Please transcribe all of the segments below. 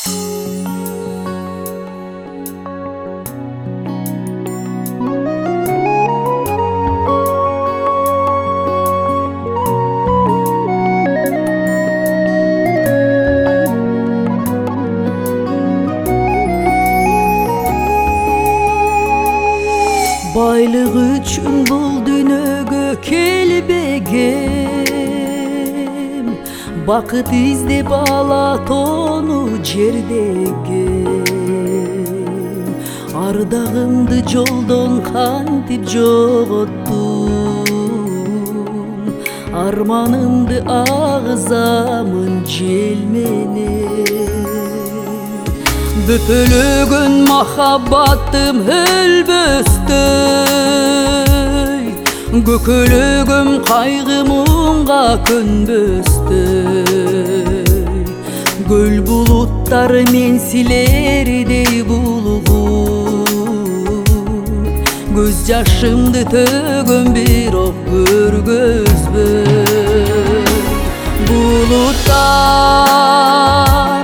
Байлıq üçün bul dünögө kelbegem, Bakıt izdep alat onu jerdegem. Ардагымды жолдон кантип жоготтум, Арманымды агызамын жел менен. Бөпөлөгөн махаббатым өлбөстөй, Көкөлөгөм кайгы муңга көнбөстөй. Көл булуттар мен силердей булугум, Көз жашымды төгөм бирок көргөзбөй. Булуттар,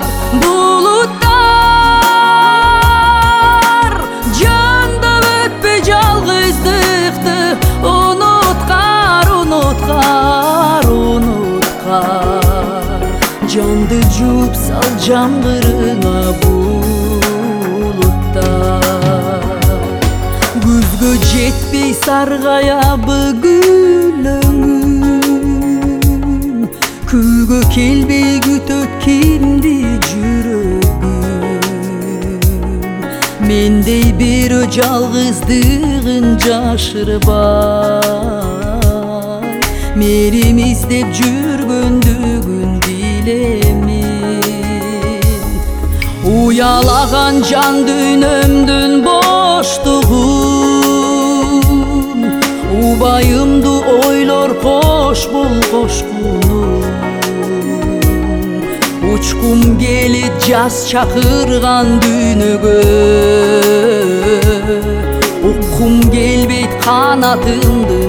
булуттар, Жанда өтпө жалгыздыкты, Уnutkar, уnutkar, уnutkar. Жанды жууп сал жамгырыңа булуттар. Күзгө жетпей саргаябы гүлөңүм, Күйгө келбей күтөт кимди жүрөгүм. Мендей бирөө жалгыздыгын жашырбай, Мерим издеп жүргөндүгүн билемин. Уялаган жан дүйнөмдүн боштугун, Убайымды ойлор кош бул кошкунум. Учкум келет жаз чакырган дүйнөгө, Уккум келбейт канатымдын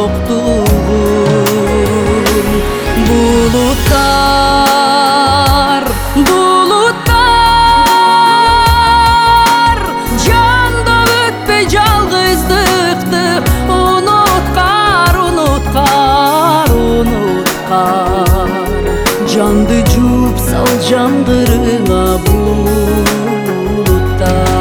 жоктугун. Булуттар, булуттар, Жанда өтпөй жалгыздыкты, Уnutkar, уnutkar, уnutkar. Жанды жууп сал жамгырыңа булуттар.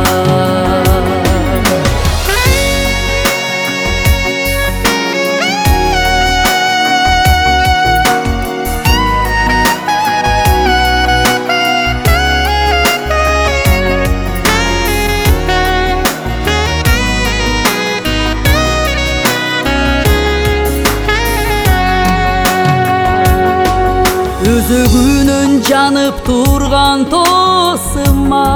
Өзөгүнөн жанып турган тосума,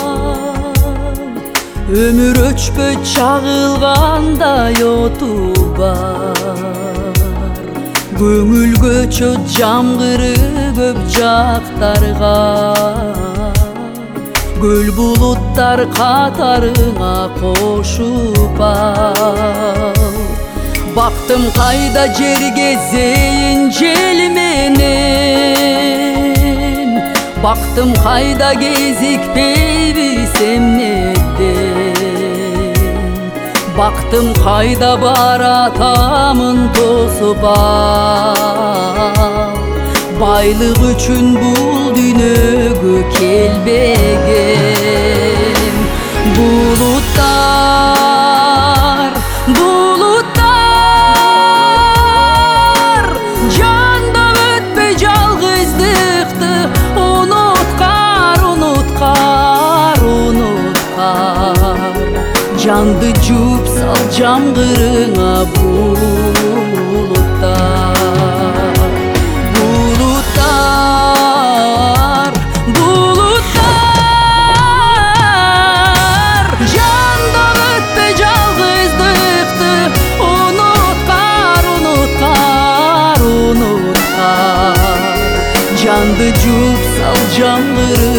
Өмүр өчпөй чагылгандай оту бар. Көңүл көчөт жамгыры көп жактарга, Көл булуттар катарыңа кошуп ал. Бактым кайда жерге зейин жел менен, Бактым кайда кезикпейбиз эмнеден. Бактым кайда баратамын тосуп ал. Байлык үчүн бул дүйнөгө келбегем. Булуттар, булуттар, Жанда өтпөй жалгыздыкты, Уnutkar, уnutkar, уnutkar. Жанды жууп сал жамгырыңа булуттар. Булуттар, булуттар, Жанда өтпөй жалгыздыкты, Уnutkar, уnutkar, уnutkar. Жанды жууп сал жамгырыңа